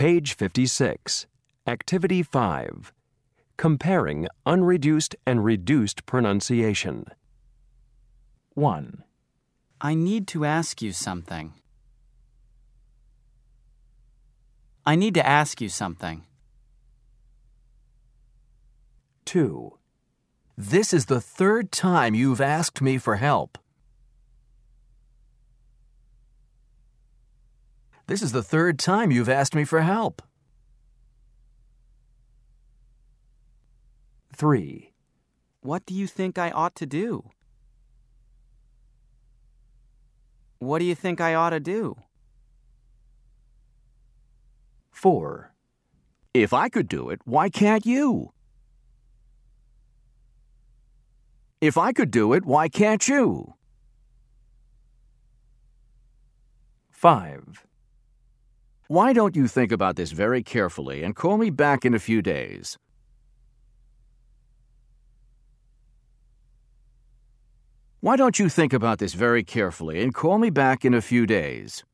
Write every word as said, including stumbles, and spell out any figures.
Page fifty-six. Activity five. Comparing unreduced and reduced pronunciation. one. I need to ask you something. I need to ask you something. two. This is the third time you've asked me for help. This is the third time you've asked me for help. three. What do you think I ought to do? What do you think I ought to do? four. If I could do it, why can't you? If I could do it, why can't you? five. Why don't you think about this very carefully and call me back in a few days? Why don't you think about this very carefully and call me back in a few days?